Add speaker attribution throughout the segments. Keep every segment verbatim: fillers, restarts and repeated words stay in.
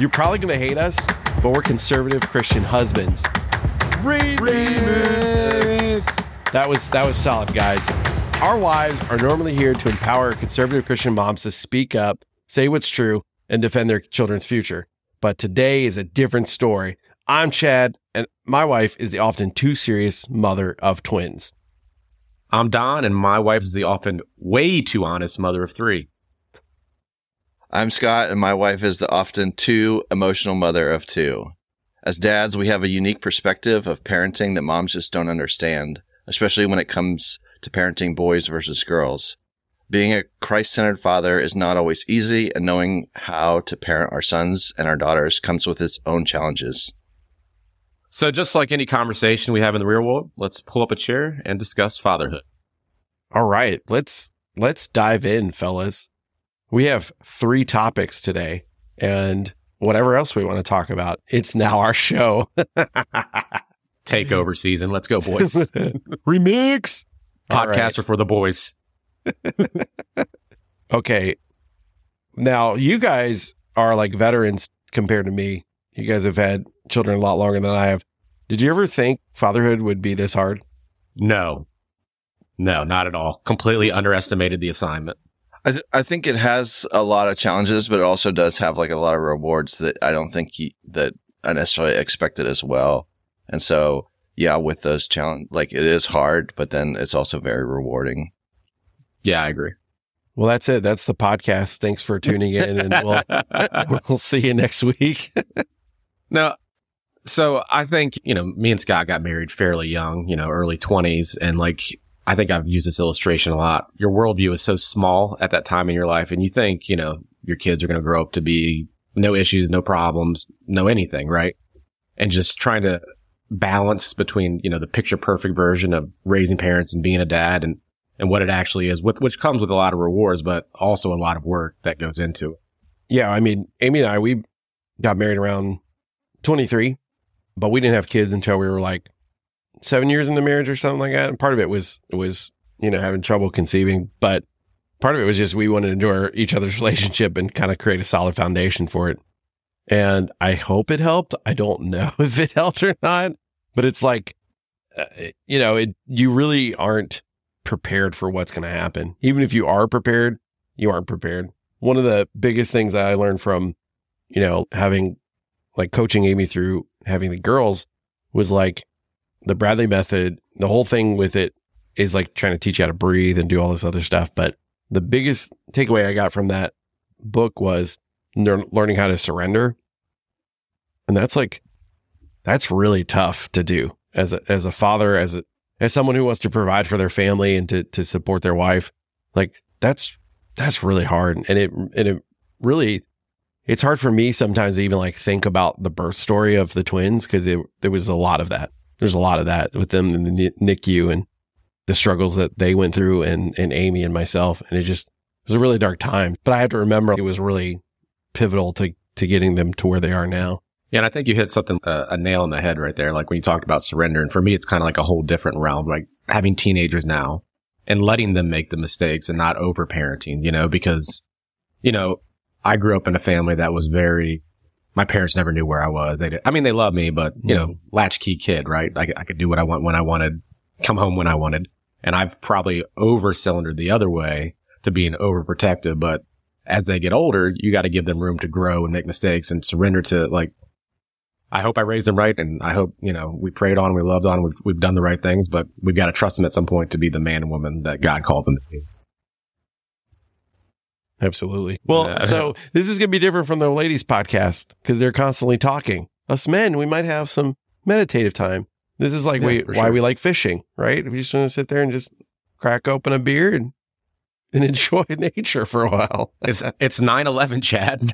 Speaker 1: You're probably going to hate us, but we're conservative Christian husbands. Remix. Remix. That was that was solid, guys. Our wives are normally here to empower conservative Christian moms to speak up, say what's true, and defend their children's future. But today is a different story. I'm Chad, and my wife is the often too serious mother of twins.
Speaker 2: I'm Don, and my wife is the often way too honest mother of three.
Speaker 3: I'm Scott, and my wife is the often too emotional mother of two. As dads, we have a unique perspective of parenting that moms just don't understand, especially when it comes to parenting boys versus girls. Being a Christ-centered father is not always easy, and knowing how to parent our sons and our daughters comes with its own challenges.
Speaker 2: So just like any conversation we have in the real world, let's pull up a chair and discuss fatherhood.
Speaker 1: All right, let's let's dive in, fellas. We have three topics today, and whatever else we want to talk about, it's now our show.
Speaker 2: Takeover season. Let's go, boys.
Speaker 1: Remix.
Speaker 2: Podcaster right. For the boys.
Speaker 1: Okay. Now, you guys are like veterans compared to me. You guys have had children a lot longer than I have. Did you ever think fatherhood would be this hard?
Speaker 2: No. No, not at all. Completely underestimated the assignment.
Speaker 3: I, th- I think it has a lot of challenges, but it also does have like a lot of rewards that I don't think he, that I necessarily expected as well. And so, yeah, with those challenges, like it is hard, but then it's also very rewarding.
Speaker 2: Yeah, I agree.
Speaker 1: Well, that's it. That's the podcast. Thanks for tuning in, and we'll we'll see you next week.
Speaker 2: No, so I think, you know, me and Scott got married fairly young, you know, early twenties, and like, I think I've used this illustration a lot. Your worldview is so small at that time in your life, and you think, you know, your kids are going to grow up to be no issues, no problems, no anything, right? And just trying to balance between, you know, the picture perfect version of raising parents and being a dad and, and what it actually is, with, which comes with a lot of rewards, but also a lot of work that goes into it.
Speaker 1: Yeah, I mean, Amy and I, we got married around twenty-three, but we didn't have kids until we were like seven years into marriage or something like that. And part of it was, it was, you know, having trouble conceiving, but part of it was just, we wanted to enjoy each other's relationship and kind of create a solid foundation for it. And I hope it helped. I don't know if it helped or not, but it's like, uh, you know, it, you really aren't prepared for what's going to happen. Even if you are prepared, you aren't prepared. One of the biggest things that I learned from, you know, having like coaching Amy through having the girls was like, the Bradley method, the whole thing with it is like trying to teach you how to breathe and do all this other stuff. But the biggest takeaway I got from that book was lear- learning how to surrender. And that's like, that's really tough to do as a, as a father, as a, as someone who wants to provide for their family and to, to support their wife. Like that's, that's really hard. And it, and it really, it's hard for me sometimes to even like think about the birth story of the twins, because it, there was a lot of that. There's a lot of that with them in the N I C U and the struggles that they went through, and, and Amy and myself. And it just, it was a really dark time, but I have to remember it was really pivotal to, to getting them to where they are now.
Speaker 2: Yeah. And I think you hit something, uh, a nail on the head right there. Like when you talked about surrender, and for me, it's kind of like a whole different realm, like having teenagers now and letting them make the mistakes and not over parenting, you know, because, you know, I grew up in a family that was very, my parents never knew where I was. They did, I mean, they loved me, but, you know, latchkey kid, right? I, I could do what I want when I wanted, come home when I wanted. And I've probably over cylindered the other way to being overprotective. But as they get older, you got to give them room to grow and make mistakes and surrender to, like, I hope I raised them right. And I hope, you know, we prayed on, we loved on, we've, we've done the right things, but we've got to trust them at some point to be the man and woman that God called them to be.
Speaker 1: Absolutely. Well, yeah. So this is going to be different from the ladies' podcast because they're constantly talking. Us men, we might have some meditative time. This is like yeah, we, why sure. we like fishing, right? We just want to sit there and just crack open a beer and, and enjoy nature for a while.
Speaker 2: It's it's nine eleven, Chad.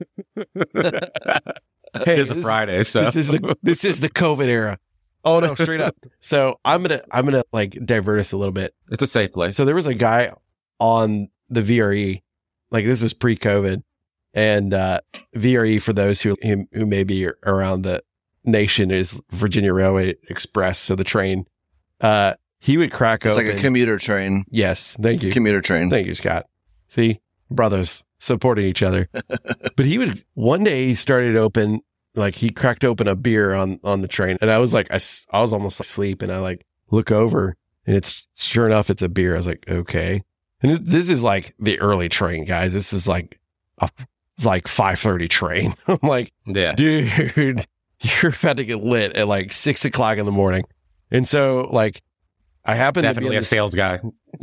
Speaker 1: Hey,
Speaker 2: it's a Friday, so
Speaker 1: this is the this is the COVID era. Oh no, straight up. So I'm gonna I'm gonna like divert us a little bit.
Speaker 2: It's a safe place.
Speaker 1: So there was a guy on the V R E. Like this is pre-COVID, and uh, V R E, for those who who may be around the nation, is Virginia Railway Express. So the train, uh, he would crack
Speaker 3: it's
Speaker 1: open.
Speaker 3: It's like a commuter train.
Speaker 1: Yes, thank you.
Speaker 3: Commuter train.
Speaker 1: Thank you, Scott. See, brothers, supporting each other. But he would, one day he started open, like he cracked open a beer on, on the train. And I was like, I, s- I was almost asleep and I like look over and it's sure enough, it's a beer. I was like, okay. And th- this is like the early train, guys. This is like a like five thirty train. I'm like,
Speaker 2: Yeah.
Speaker 1: dude, you're about to get lit at like six o'clock in the morning. And so like, I happened
Speaker 2: Definitely
Speaker 1: to be
Speaker 2: a
Speaker 1: in
Speaker 2: sales guy.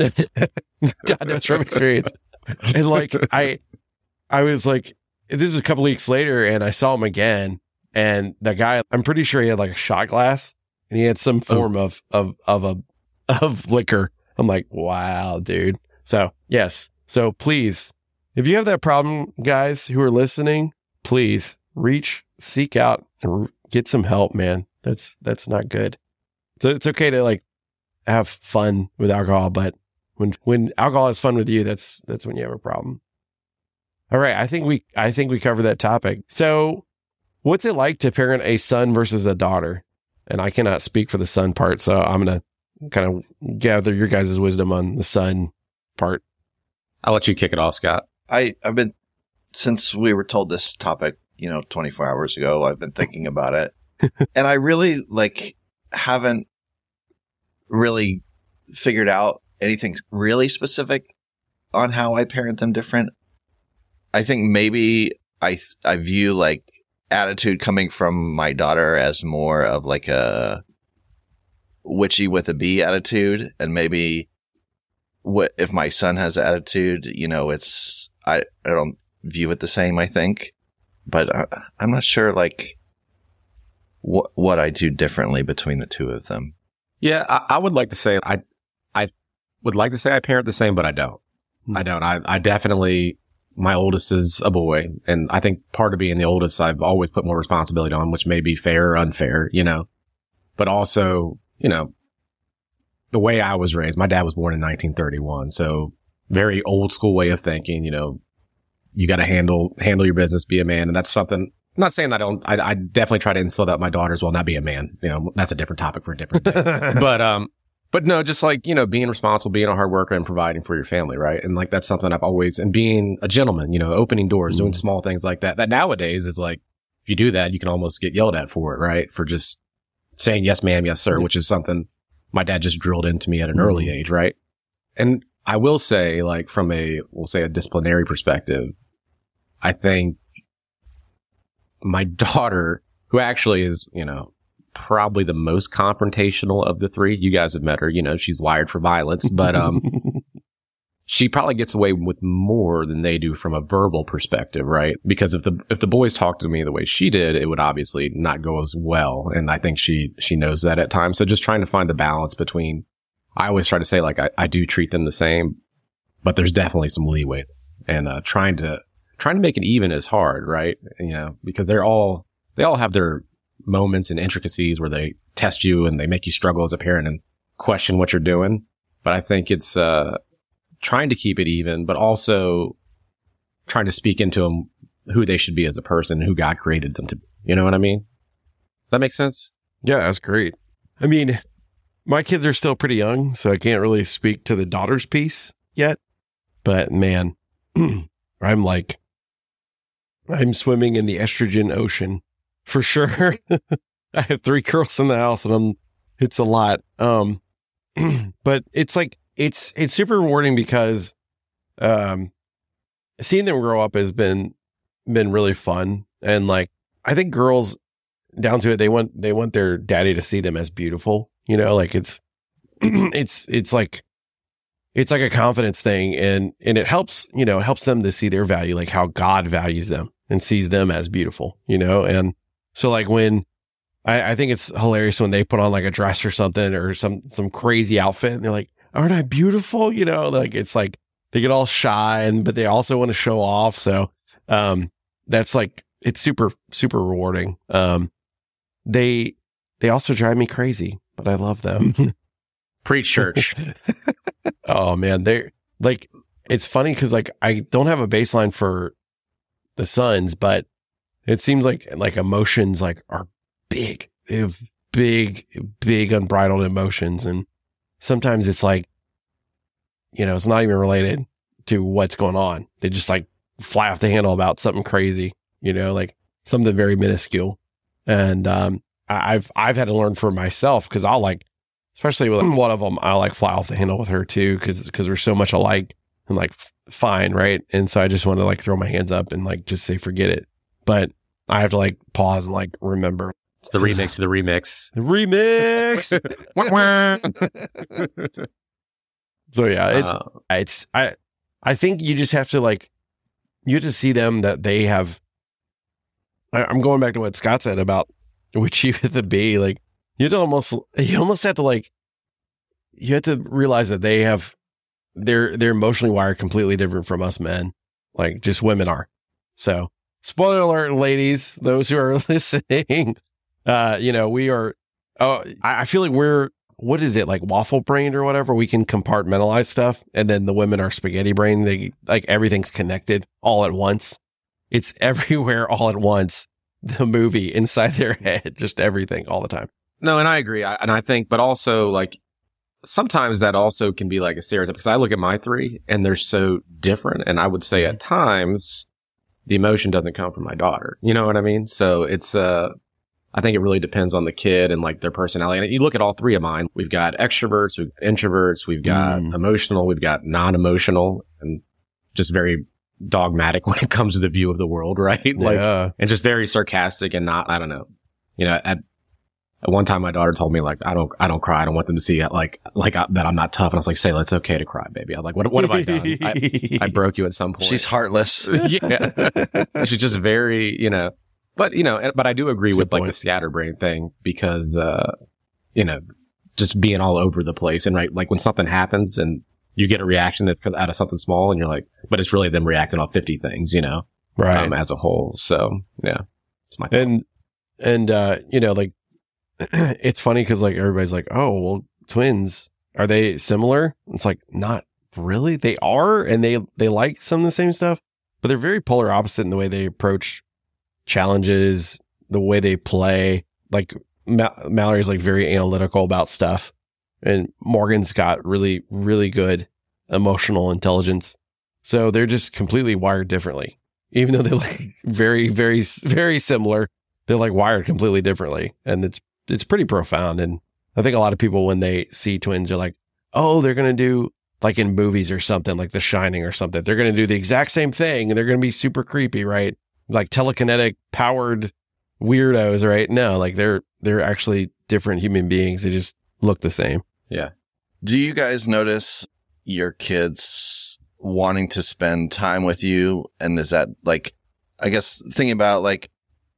Speaker 1: God knows from experience. And like, I, I was like, this is a couple weeks later and I saw him again. And the guy, I'm pretty sure he had like a shot glass and he had some form oh. of, of, of a, of liquor. I'm like, wow, dude. So yes. So please, if you have that problem, guys who are listening, please reach, seek out and get some help, man. That's, that's not good. So it's okay to like have fun with alcohol, but when, when alcohol has fun with you, that's, that's when you have a problem. All right. I think we, I think we covered that topic. So what's it like to parent a son versus a daughter? And I cannot speak for the son part. So I'm going to kind of gather your guys' wisdom on the son part.
Speaker 2: I'll let you kick it off, Scott.
Speaker 3: I, I've been, since we were told this topic, you know, twenty-four hours ago, I've been thinking about it. And I really like haven't really figured out anything really specific on how I parent them different. I think maybe I, I view like attitude coming from my daughter as more of like a witchy with a B attitude. And maybe what if my son has attitude, you know, it's, I, I don't view it the same, I think, but I, I'm not sure like what, what I do differently between the two of them.
Speaker 2: Yeah. I, I would like to say, I, I would like to say I parent the same, but I don't, I don't, I, I definitely, my oldest is a boy. And I think part of being the oldest, I've always put more responsibility on, which may be fair or unfair, you know, but also, you know, the way I was raised, my dad was born in nineteen thirty-one. So very old school way of thinking, you know, you got to handle, handle your business, be a man. And that's something, I'm not saying that I don't, I, I definitely try to instill that with my daughters will not be a man. You know, that's a different topic for a different day. but, um, but no, just like, you know, being responsible, being a hard worker and providing for your family. Right. And like, that's something I've always, and being a gentleman, you know, opening doors, mm. doing small things like that, that nowadays is like, if you do that, you can almost get yelled at for it. Right. For just saying, yes, ma'am, yes, sir, mm. which is something my dad just drilled into me at an mm. early age. Right. And I will say, like, from a, we'll say a disciplinary perspective, I think my daughter, who actually is, you know, probably the most confrontational of the three. You guys have met her, you know, she's wired for violence, but, um, she probably gets away with more than they do from a verbal perspective, right? Because if the, if the boys talk to me the way she did, it would obviously not go as well. And I think she, she knows that at times. So just trying to find the balance between, I always try to say, like, I, I do treat them the same, but there's definitely some leeway, and, uh, trying to, trying to make it even is hard, right? You know, because they're all, they all have their moments and intricacies where they test you and they make you struggle as a parent and question what you're doing. But I think it's, uh, trying to keep it even, but also trying to speak into them who they should be as a person, who God created them to be. You know what I mean? Does that make sense?
Speaker 1: Yeah, that's great. I mean, my kids are still pretty young, so I can't really speak to the daughter's piece yet. But man, I'm like, I'm swimming in the estrogen ocean for sure. I have three girls in the house and I'm, it's a lot. Um, but it's like, it's, it's super rewarding because, um, seeing them grow up has been, been really fun. And like, I think girls down to it, they want, they want their daddy to see them as beautiful, you know, like it's, it's, it's like, it's like a confidence thing. And, and it helps, you know, it helps them to see their value, like how God values them and sees them as beautiful, you know? And so like when I, I think it's hilarious when they put on like a dress or something or some, some crazy outfit and they're like, aren't I beautiful? You know, like it's like they get all shy and, but they also want to show off. So, um, that's like, it's super, super rewarding. Um, they, they also drive me crazy, but I love them.
Speaker 2: Preach church.
Speaker 1: Oh man. They're like, it's funny because like, I don't have a baseline for the sons, but it seems like, like emotions like are big. They have big, big unbridled emotions. And sometimes it's like, you know, it's not even related to what's going on. They just like fly off the handle about something crazy, you know, like something very minuscule. And um, I, I've I've had to learn for myself because I'll like, especially with one of them, I'll like fly off the handle with her too because because we're so much alike and like f- fine, right? And so I just want to like throw my hands up and like just say forget it. But I have to like pause and like remember.
Speaker 2: It's the remix to the remix.
Speaker 1: The remix. So yeah, it,
Speaker 2: uh,
Speaker 1: it's I I think you just have to like you have to see them that they have. I, I'm going back to what Scott said about which you have to be like. You have to almost you almost have to like you have to realize that they have they're they're emotionally wired completely different from us men, like just women are. So spoiler alert, ladies, those who are listening, uh, you know we are. Oh, I, I feel like we're. What is it, like waffle brained or whatever? We can compartmentalize stuff, and then the women are spaghetti brain. They like everything's connected all at once. It's everywhere all at once. The movie inside their head, just everything all the time.
Speaker 2: No, and I agree. I, and I think, but also like sometimes that also can be like a stereotype because I look at my three and they're so different. And I would say at times the emotion doesn't come from my daughter. You know what I mean? So it's, uh, I think it really depends on the kid and like their personality. And you look at all three of mine. We've got extroverts, we've got introverts, we've got mm. emotional, we've got non-emotional, and just very dogmatic when it comes to the view of the world, right? Like,
Speaker 1: yeah.
Speaker 2: And just very sarcastic and not, I don't know. You know, at, at one time my daughter told me like, I don't, I don't cry. I don't want them to see like, like uh, that I'm not tough. And I was like, Sayla, it's okay to cry, baby. I'm like, what, what have I done? I, I broke you at some point.
Speaker 3: She's heartless.
Speaker 2: Yeah. She's just very, you know, but, you know, but I do agree
Speaker 1: That's
Speaker 2: with like
Speaker 1: point.
Speaker 2: the scatterbrain thing because, uh, you know, just being all over the place and right, like when something happens and you get a reaction that out of something small and you're like, but it's really them reacting on fifty things, you know,
Speaker 1: right.
Speaker 2: Um, as a whole. So yeah, it's my thought.
Speaker 1: And, and, uh, you know, like, it's funny because like everybody's like, oh, well, twins, are they similar? It's like, not really. They are, and they, they like some of the same stuff, but they're very polar opposite in the way they approach challenges, the way they play. Like Ma- Mallory's like very analytical about stuff, and Morgan's got really, really good emotional intelligence. So they're just completely wired differently, even though they're like very, very, very similar. They're like wired completely differently, and it's it's pretty profound. And I think a lot of people when they see twins are like, oh, they're gonna do like in movies or something, like The Shining or something. They're gonna do the exact same thing, and they're gonna be super creepy, right? Like telekinetic powered weirdos, right? No, like they're they're actually different human beings. They just look the same.
Speaker 2: Yeah.
Speaker 3: Do you guys notice your kids wanting to spend time with you? And is that like, I guess thinking about like,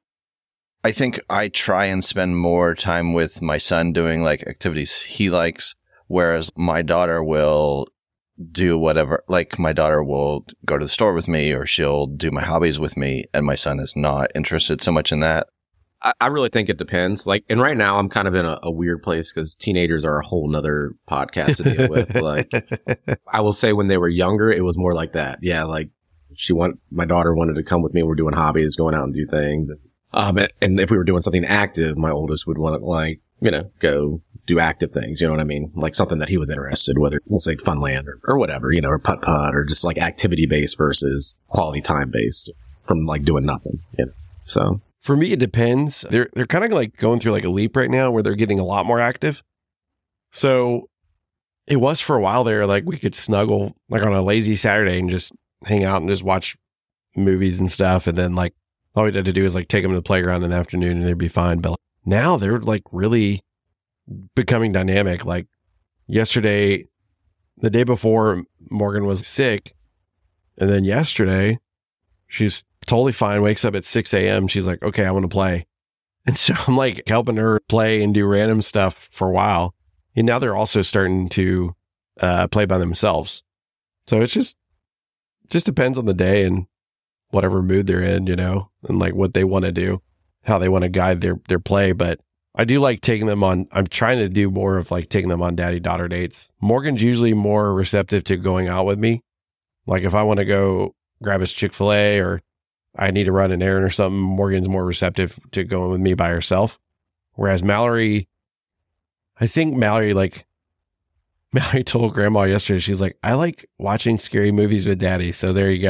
Speaker 3: I think I try and spend more time with my son doing like activities he likes, whereas my daughter will do whatever. Like my daughter will go to the store with me or she'll do my hobbies with me, and my son is not interested so much in that.
Speaker 2: I, I really think it depends. Like, and right now I'm kind of in a, a weird place because teenagers are a whole nother podcast to deal with. Like, I will say when they were younger, it was more like that. Yeah, like she want my daughter wanted to come with me. We're doing hobbies, going out and do things. Um, and, and if we were doing something active, my oldest would want to like, you know, go do active things. You know what I mean? Like something that he was interested, whether we'll say Funland or, or whatever, you know, or putt putt or just like activity based versus quality time based from like doing nothing. You know, so.
Speaker 1: For me, it depends. They're they're kind of like going through like a leap right now where they're getting a lot more active. So it was for a while there, like we could snuggle like on a lazy Saturday and just hang out and just watch movies and stuff. And then like all we had to do is like take them to the playground in the afternoon and they'd be fine. But now they're like really becoming dynamic. Like yesterday, the day before, Morgan was sick. And then yesterday, she's totally fine, wakes up at six a.m. She's like, okay, I want to play. And so I'm like helping her play and do random stuff for a while. And now they're also starting to uh, play by themselves. So it's just, just depends on the day and whatever mood they're in, you know, and like what they want to do, how they want to guide their, their play. But I do like taking them on, I'm trying to do more of like taking them on daddy-daughter dates. Morgan's usually more receptive to going out with me. Like if I want to go grab his Chick-fil-A or I need to run an errand or something, Morgan's more receptive to going with me by herself. Whereas Mallory, I think Mallory, like, Mallory told grandma yesterday, she's like, I like watching scary movies with daddy. So there you go.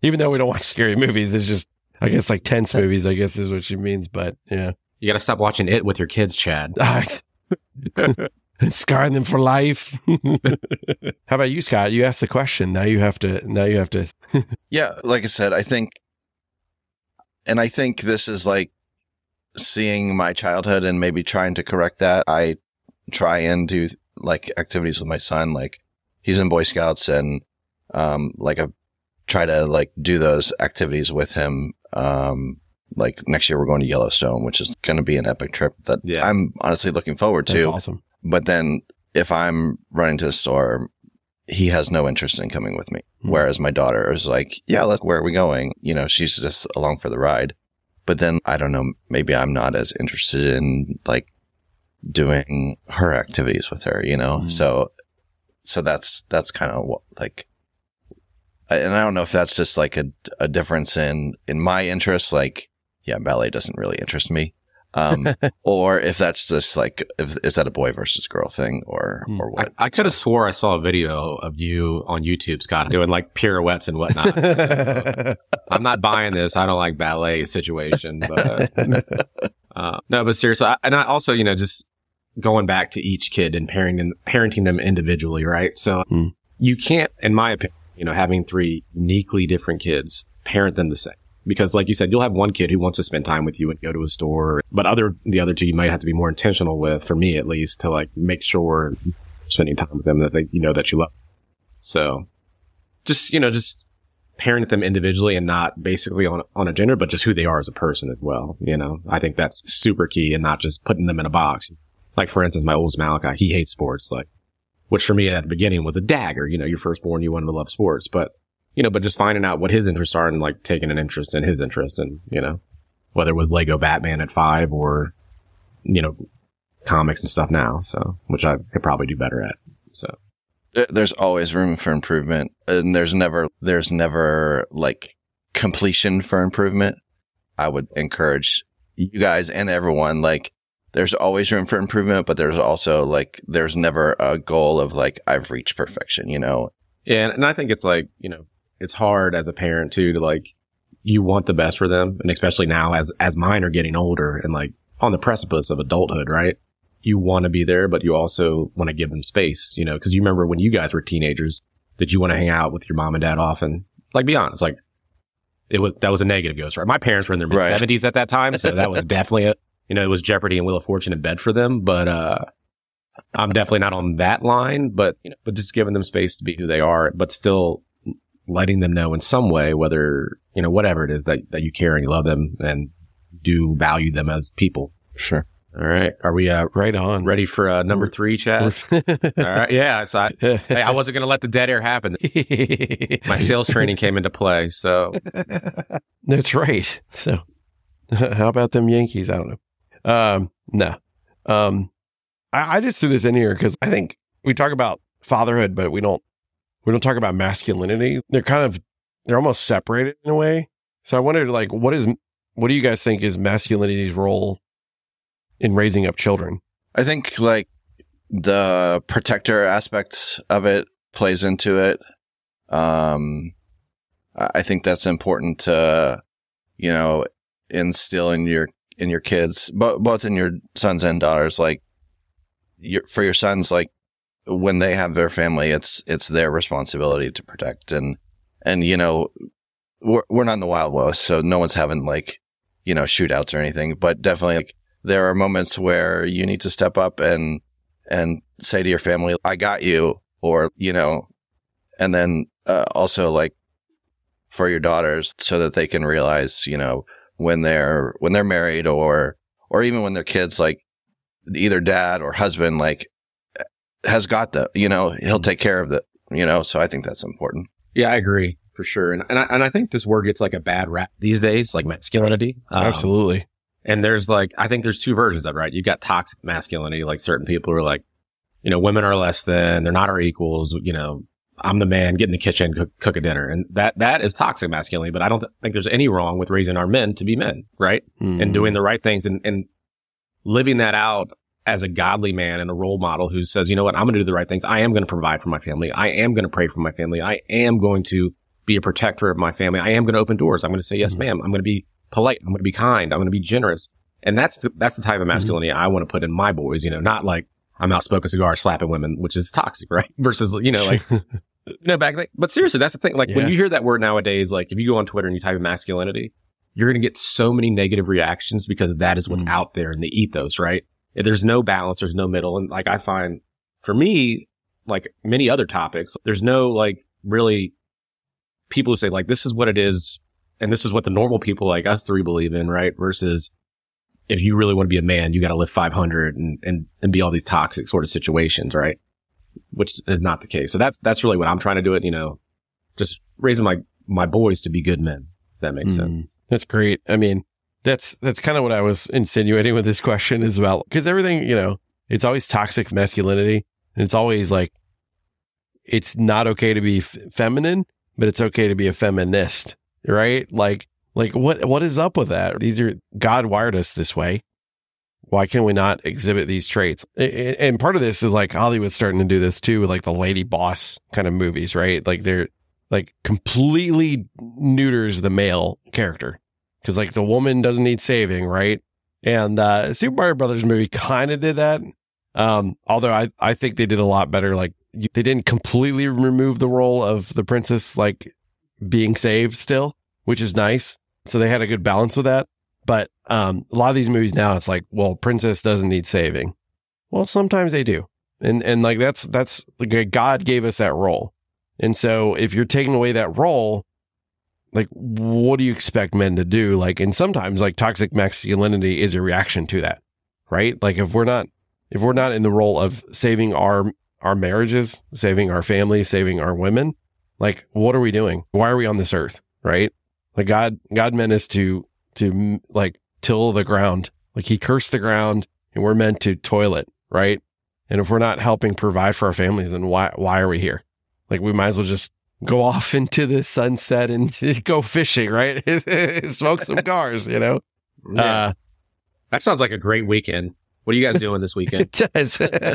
Speaker 1: Even though we don't watch scary movies, it's just, I guess, like tense movies, I guess is what she means. But yeah.
Speaker 2: You got to stop watching it with your kids, Chad.
Speaker 1: Scarring them for life. How about you, Scott? You asked the question. Now you have to, now you have to.
Speaker 3: Yeah. Like I said, I think, and I think this is like seeing my childhood and maybe trying to correct that. I try and do like activities with my son. Like he's in Boy Scouts and, um, like I try to like do those activities with him. Um, like next year we're going to Yellowstone, which is going to be an epic trip that yeah. I'm honestly looking forward to.
Speaker 1: That's awesome.
Speaker 3: But then if I'm running to the store, he has no interest in coming with me. Mm-hmm. Whereas my daughter is like, yeah, let's, where are we going? You know, she's just along for the ride. But then I don't know, maybe I'm not as interested in like doing her activities with her, you know? Mm-hmm. So, so that's, that's kind of what, like, and I don't know if that's just like a, a difference in, in my interests. Like, yeah, ballet doesn't really interest me. Um, or if that's just like, if, is that a boy versus girl thing or, or what?
Speaker 2: I, I could have swore I saw a video of you on YouTube, Scott, doing like pirouettes and whatnot. So, I'm not buying this. I don't like ballet situation, but, uh, no, but seriously. I, and I also, you know, just going back to each kid and parenting, parenting them individually, right? So hmm. you can't, in my opinion, you know, having three uniquely different kids, parent them the same. Because like you said, you'll have one kid who wants to spend time with you and go to a store, but other, the other two you might have to be more intentional with, for me at least, to like make sure spending time with them that they, you know, that you love. So just, you know, just parent them individually and not basically on, on a gender, but just who they are as a person as well. You know, I think that's super key and not just putting them in a box. Like for instance, my oldest Malachi, he hates sports, like, which for me at the beginning was a dagger. You know, your firstborn, you want him to love sports, but you know, but just finding out what his interests are and like taking an interest in his interests and, you know, whether it was Lego Batman at five or, you know, comics and stuff now. So, which I could probably do better at. So
Speaker 3: there's always room for improvement and there's never, there's never like completion for improvement. I would encourage you guys and everyone, like there's always room for improvement, but there's also like, there's never a goal of like, I've reached perfection, you know?
Speaker 2: Yeah. And I think it's like, you know, it's hard as a parent too, to like, you want the best for them. And especially now as, as mine are getting older and like on the precipice of adulthood, right? You want to be there, but you also want to give them space, you know, cause you remember when you guys were teenagers, did you want to hang out with your mom and dad often? Like, be honest, like it was, that was a negative ghost, right? My parents were in their mid seventies right. at that time. So that was definitely a, you know, it was Jeopardy and Wheel of Fortune in bed for them. But, uh, I'm definitely not on that line, but, you know, but just giving them space to be who they are, but still letting them know in some way, whether, you know, whatever it is that, that you care and you love them and do value them as people.
Speaker 3: Sure.
Speaker 2: All right. Are we, uh,
Speaker 1: right on
Speaker 2: ready for, uh, number three, Chad? All right. Yeah. So I, hey, I wasn't going to let the dead air happen. My sales training came into play. So
Speaker 1: that's right. So how about them Yankees? I don't know. Um, no. Um, I, I just threw this in here because I think we talk about fatherhood, but we don't, we don't talk about masculinity. They're kind of, they're almost separated in a way. So I wondered, like, what is, what do you guys think is masculinity's role in raising up children?
Speaker 3: I think like the protector aspects of it plays into it. Um, I think that's important to, you know, instill in your, in your kids, but both in your sons and daughters, like your, for your sons, like when they have their family, it's, it's their responsibility to protect. And, and, you know, we're, we're not in the Wild West, so no one's having like, you know, shootouts or anything, but definitely like, there are moments where you need to step up and, and say to your family, I got you, or, you know, and then, uh, also like for your daughters so that they can realize, you know, when they're, when they're married or, or even when they're kids, like either dad or husband, like has got the, you know, he'll take care of the, you know, so I think that's important.
Speaker 2: Yeah, I agree for sure. And, and I, and I think this word gets like a bad rap these days, like masculinity. Um,
Speaker 1: Absolutely.
Speaker 2: And there's like, I think there's two versions of it, right? You've got toxic masculinity, like certain people are like, you know, women are less than, they're not our equals, you know, I'm the man, get in the kitchen, cook, cook a dinner. And that, that is toxic masculinity, but I don't th- think there's any wrong with raising our men to be men, right? Mm. And doing the right things and, and living that out as a godly man and a role model who says, you know what, I'm going to do the right things. I am going to provide for my family. I am going to pray for my family. I am going to be a protector of my family. I am going to open doors. I'm going to say, yes, mm-hmm. ma'am. I'm going to be polite. I'm going to be kind. I'm going to be generous. And that's the, that's the type of masculinity mm-hmm. I want to put in my boys, you know, not like I'm out smoking cigars, slapping women, which is toxic, right? Versus, you know, like, you know, back then. But seriously, that's the thing. Like yeah. when you hear that word nowadays, like if you go on Twitter and you type in masculinity, you're going to get so many negative reactions because that is what's mm-hmm. out there in the ethos, right? There's no balance. There's no middle. And like I find for me, like many other topics, there's no like really people who say like, this is what it is. And this is what the normal people like us three believe in, right? Versus if you really want to be a man, you got to live five hundred and, and, and be all these toxic sort of situations, right? Which is not the case. So that's, that's really what I'm trying to do it, you know, just raising my, my boys to be good men. If that makes mm, sense.
Speaker 1: That's great. I mean, that's, that's kind of what I was insinuating with this question as well. Because everything, you know, it's always toxic masculinity. And it's always like, it's not okay to be f- feminine, but it's okay to be a feminist, right? Like, like what, what is up with that? These are, God wired us this way. Why can we not exhibit these traits? And part of this is like Hollywood's starting to do this too, with like the lady boss kind of movies, right? Like they're like completely neuters the male character because like the woman doesn't need saving, right? And uh, Super Mario Brothers movie kind of did that. Um, although I, I think they did a lot better. Like they didn't completely remove the role of the princess, like being saved still, which is nice. So they had a good balance with that. But um, a lot of these movies now, it's like, well, princess doesn't need saving. Well, sometimes they do. And and like that's that's like God gave us that role. And so if you're taking away that role, like what do you expect men to do? Like, and sometimes like toxic masculinity is a reaction to that, right? Like if we're not if we're not in the role of saving our our marriages, saving our family, saving our women, like what are we doing? Why are we on this earth, right? Like God, God meant us to, to like till the ground. Like he cursed the ground and we're meant to toil it, right? And if we're not helping provide for our families, then why, why are we here? Like we might as well just go off into the sunset and go fishing, right? Smoke some cigars, you know?
Speaker 2: Yeah. Uh, that sounds like a great weekend. What are you guys doing this weekend?
Speaker 1: It does.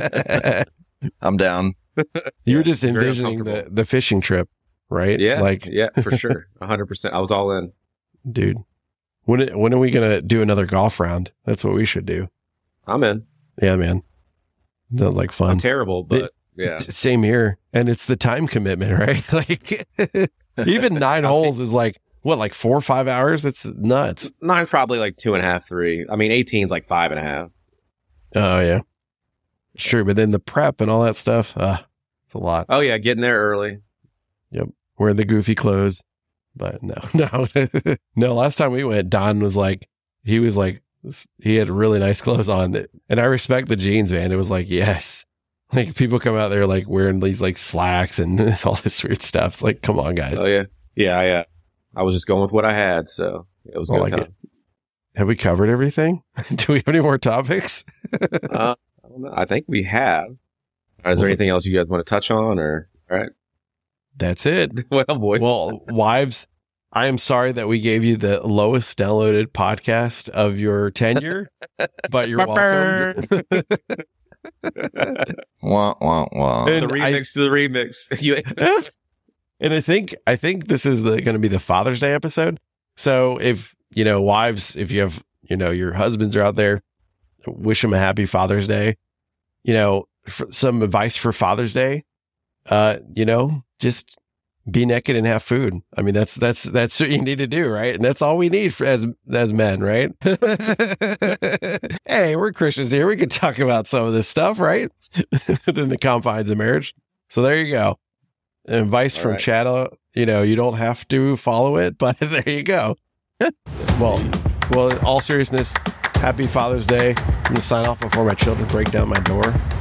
Speaker 3: I'm down.
Speaker 1: You were just envisioning the, the fishing trip. Right?
Speaker 2: Yeah.
Speaker 1: Like,
Speaker 2: yeah, for sure. A hundred percent. I was all in.
Speaker 1: Dude. When, when are we going to do another golf round? That's what we should do.
Speaker 2: I'm in.
Speaker 1: Yeah, man. Sounds like fun.
Speaker 2: I'm terrible, but it, yeah.
Speaker 1: Same here. And it's the time commitment, right? Like even nine holes see. is like, what, like four or five hours? It's nuts.
Speaker 2: Nine's probably like two and a half, three. I mean, eighteen's like five and a half.
Speaker 1: Oh, yeah. Sure. But then the prep and all that stuff, uh, it's a lot.
Speaker 2: Oh, yeah. Getting there early.
Speaker 1: Yep. Wearing the goofy clothes. But no, no, no. Last time we went, Don was like, he was like, he had really nice clothes on. And I respect the jeans, man. It was like, yes. Like people come out there like wearing these like slacks and all this weird stuff. It's like, come on, guys.
Speaker 2: Oh, yeah. Yeah. Yeah. I was just going with what I had. So it was good like time. It.
Speaker 1: Have we covered everything? Do we have any more topics?
Speaker 2: uh, I don't know. I think we have. Right, is there anything else you guys want to touch on or, all right?
Speaker 1: That's it.
Speaker 2: Well, boys.
Speaker 1: Well, wives, I am sorry that we gave you the lowest downloaded podcast of your tenure, but you're welcome.
Speaker 3: Wah, wah, wah.
Speaker 2: And the remix I, to the remix.
Speaker 1: And I think I think this is the going to be the Father's Day episode. So if, you know, wives, if you have, you know, your husbands are out there, wish them a happy Father's Day. You know, for some advice for Father's Day. Uh, you know, just be naked and have food. I mean, that's, that's, that's what you need to do. Right. And that's all we need for, as, as men. Right. Hey, we're Christians here. We could talk about some of this stuff, right? Within the confines of marriage. So there you go. Advice all from right. Chad. You know, you don't have to follow it, but there you go. well, well, in all seriousness, happy Father's Day. I'm going to sign off before my children break down my door.